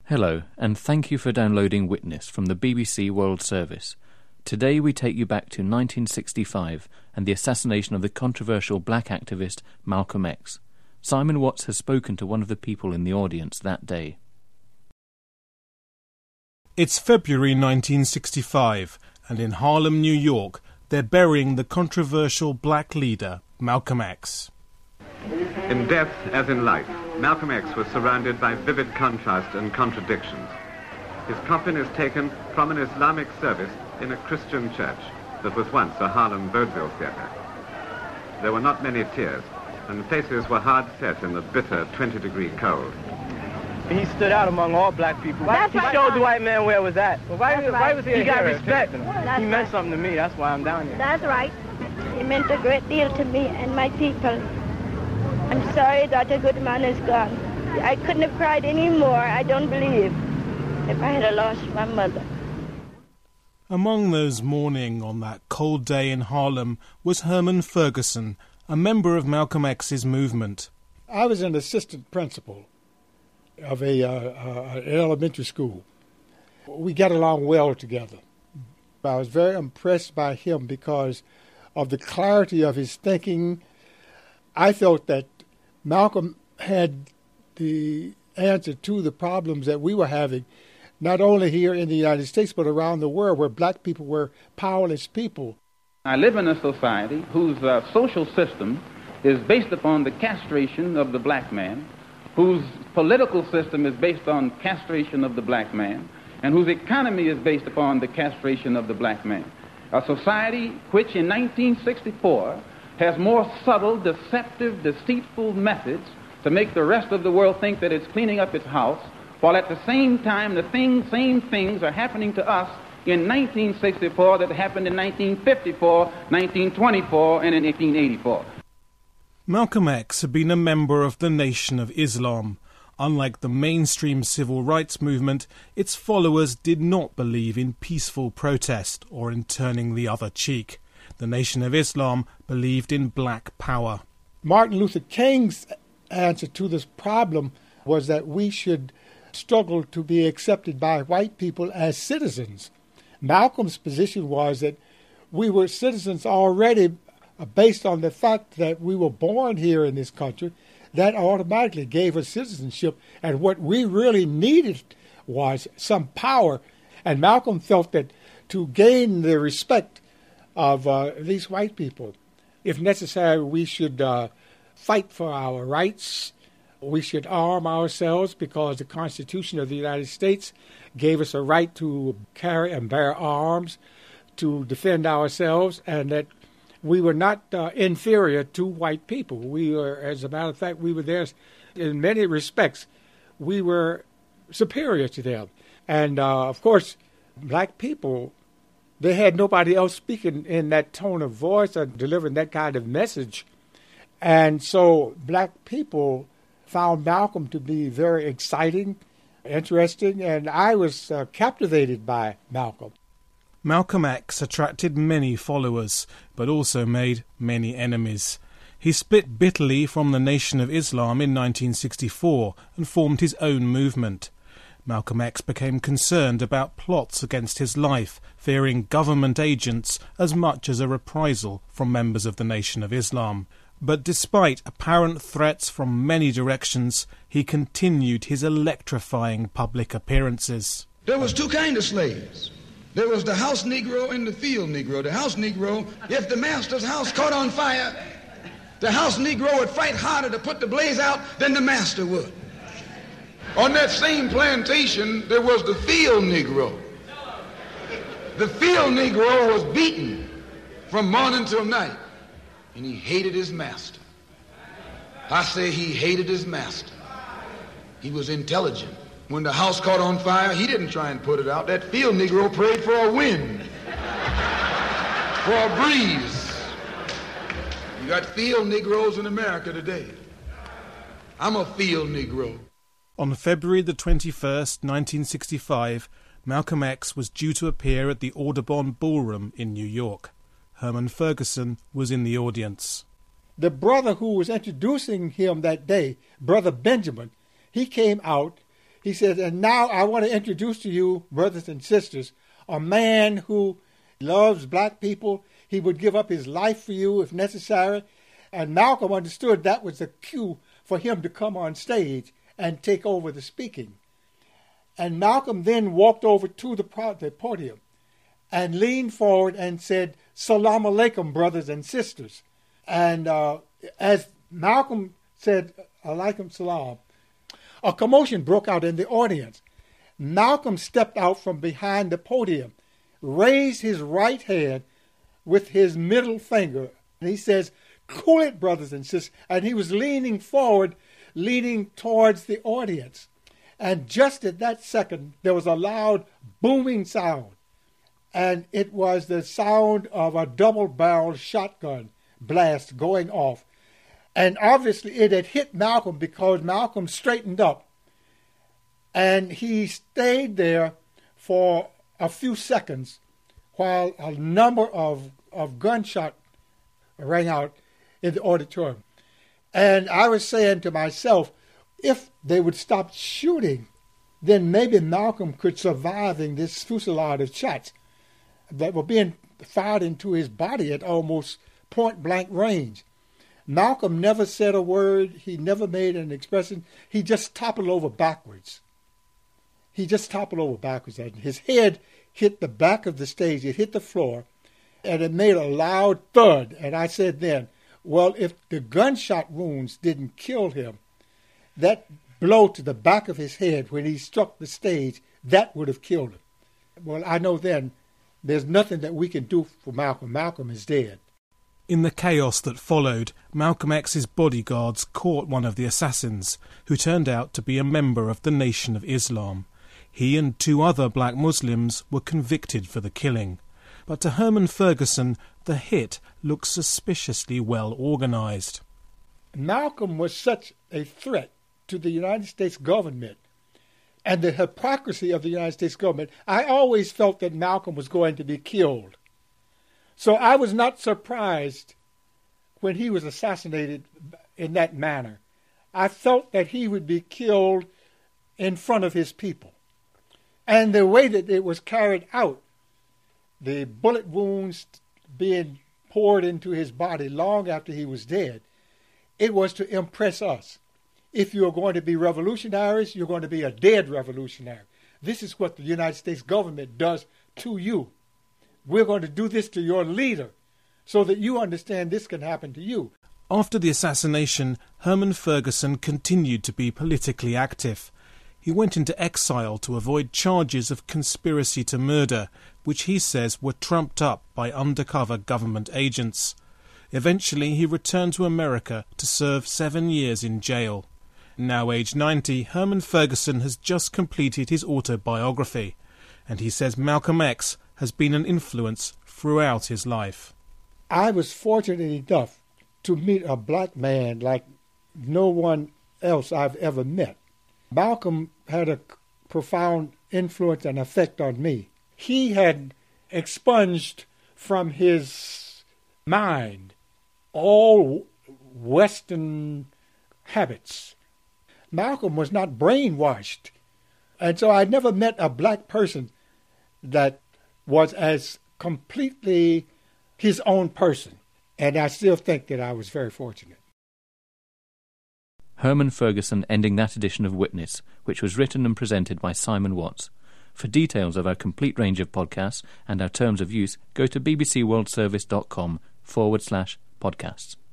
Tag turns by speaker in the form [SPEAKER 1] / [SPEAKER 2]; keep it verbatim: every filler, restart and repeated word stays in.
[SPEAKER 1] Hello, and thank you for downloading Witness from the B B C World Service. Today we take you back to nineteen sixty-five and the assassination of the controversial black activist Malcolm X. Simon Watts has spoken to one of the people in the audience that day.
[SPEAKER 2] It's February nineteen sixty-five, and in Harlem, New York, they're burying the controversial black leader, Malcolm X.
[SPEAKER 3] In death, as in life, Malcolm X was surrounded by vivid contrast and contradictions. His coffin is taken from an Islamic service in a Christian church that was once a Harlem vaudeville theater. There were not many tears, and faces were hard set in the bitter twenty-degree cold.
[SPEAKER 4] He stood out among all black people.
[SPEAKER 5] That's
[SPEAKER 4] he
[SPEAKER 5] right.
[SPEAKER 4] showed the white man where it was at. Well, why,
[SPEAKER 5] That's
[SPEAKER 4] why
[SPEAKER 5] right.
[SPEAKER 4] was he
[SPEAKER 5] He
[SPEAKER 4] a got hero? respect.
[SPEAKER 5] That's
[SPEAKER 4] He meant
[SPEAKER 5] right.
[SPEAKER 4] something to me. That's why I'm down here.
[SPEAKER 5] That's right. He meant a great deal to me and my people. I'm sorry that a good man is gone. I couldn't have cried any more, I don't believe, if I had lost my mother.
[SPEAKER 2] Among those mourning on that cold day in Harlem was Herman Ferguson, a member of Malcolm X's movement.
[SPEAKER 6] I was an assistant principal of a uh, uh, an elementary school. We got along well together. I was very impressed by him because of the clarity of his thinking. I felt that Malcolm had the answer to the problems that we were having, not only here in the United States, but around the world, where black people were powerless people.
[SPEAKER 7] I live in a society whose uh, social system is based upon the castration of the black man, whose political system is based on castration of the black man, and whose economy is based upon the castration of the black man. A society which in nineteen sixty-four has more subtle, deceptive, deceitful methods to make the rest of the world think that it's cleaning up its house, while at the same time the thing, same things are happening to us in nineteen sixty-four that happened in nineteen fifty-four, nineteen twenty-four, and in eighteen eighty-four.
[SPEAKER 2] Malcolm X had been a member of the Nation of Islam. Unlike the mainstream civil rights movement, its followers did not believe in peaceful protest or in turning the other cheek. The Nation of Islam believed in black power.
[SPEAKER 6] Martin Luther King's answer to this problem was that we should struggle to be accepted by white people as citizens. Malcolm's position was that we were citizens already based on the fact that we were born here in this country. That automatically gave us citizenship, and what we really needed was some power. And Malcolm felt that to gain the respect of uh, these white people, if necessary, we should uh, fight for our rights. We should arm ourselves because the Constitution of the United States gave us a right to carry and bear arms to defend ourselves, and that we were not uh, inferior to white people. We were, as a matter of fact, we were there in many respects. We were superior to them. And, uh, of course, black people, they had nobody else speaking in that tone of voice or delivering that kind of message. And so black people found Malcolm to be very exciting, interesting, and I was uh, captivated by Malcolm.
[SPEAKER 2] Malcolm X attracted many followers, but also made many enemies. He split bitterly from the Nation of Islam in nineteen sixty-four and formed his own movement. Malcolm X became concerned about plots against his life, fearing government agents as much as a reprisal from members of the Nation of Islam. But despite apparent threats from many directions, he continued his electrifying public appearances.
[SPEAKER 8] There was two kinds of slaves. There was the house Negro and the field Negro. The house Negro, if the master's house caught on fire, the house Negro would fight harder to put the blaze out than the master would. On that same plantation, there was the field Negro. The field Negro was beaten from morning till night, and he hated his master. I say he hated his master. He was intelligent. When the house caught on fire, he didn't try and put it out. That field Negro prayed for a wind, for a breeze. You got field Negroes in America today. I'm a field Negro.
[SPEAKER 2] On February the twenty-first, nineteen sixty-five, Malcolm X was due to appear at the Audubon Ballroom in New York. Herman Ferguson was in the audience.
[SPEAKER 6] The brother who was introducing him that day, Brother Benjamin, he came out. He said, and now I want to introduce to you, brothers and sisters, a man who loves black people. He would give up his life for you if necessary. And Malcolm understood that was the cue for him to come on stage and take over the speaking. And Malcolm then walked over to the podium and leaned forward and said, Salam alaikum, brothers and sisters. And uh, as Malcolm said, alaikum salam, a commotion broke out in the audience. Malcolm stepped out from behind the podium, raised his right hand with his middle finger, and he says, cool it, brothers and sisters. And he was leaning forward, leaning towards the audience. And just at that second, there was a loud booming sound. And it was the sound of a double-barreled shotgun blast going off. And obviously it had hit Malcolm because Malcolm straightened up. And he stayed there for a few seconds while a number of, of gunshots rang out in the auditorium. And I was saying to myself, if they would stop shooting, then maybe Malcolm could survive in this fusillade of shots that were being fired into his body at almost point-blank range. Malcolm never said a word. He never made an expression. He just toppled over backwards. He just toppled over backwards. And his head hit the back of the stage. It hit the floor, and it made a loud thud. And I said then, well, if the gunshot wounds didn't kill him, that blow to the back of his head when he struck the stage, that would have killed him. Well, I know then there's nothing that we can do for Malcolm. Malcolm is dead.
[SPEAKER 2] In the chaos that followed, Malcolm X's bodyguards caught one of the assassins, who turned out to be a member of the Nation of Islam. He and two other black Muslims were convicted for the killing. But to Herman Ferguson, the hit looked suspiciously well organised.
[SPEAKER 6] Malcolm was such a threat to the United States government and the hypocrisy of the United States government. I always felt that Malcolm was going to be killed. So I was not surprised when he was assassinated in that manner. I felt that he would be killed in front of his people. And the way that it was carried out, the bullet wounds being poured into his body long after he was dead, it was to impress us. If you're going to be revolutionaries, you're going to be a dead revolutionary. This is what the United States government does to you. We're going to do this to your leader so that you understand this can happen to you.
[SPEAKER 2] After the assassination, Herman Ferguson continued to be politically active. He went into exile to avoid charges of conspiracy to murder, which he says were trumped up by undercover government agents. Eventually he returned to America to serve seven years in jail. Now aged ninety, Herman Ferguson has just completed his autobiography, and he says Malcolm X has been an influence throughout his life.
[SPEAKER 6] I was fortunate enough to meet a black man like no one else I've ever met. Malcolm had a profound influence and effect on me. He had expunged from his mind all Western habits. Malcolm was not brainwashed. And so I never met a black person that was as completely his own person. And I still think that I was very fortunate.
[SPEAKER 1] Herman Ferguson ending that edition of Witness, which was written and presented by Simon Watts. For details of our complete range of podcasts and our terms of use, go to bbcworldservice.com forward slash podcasts.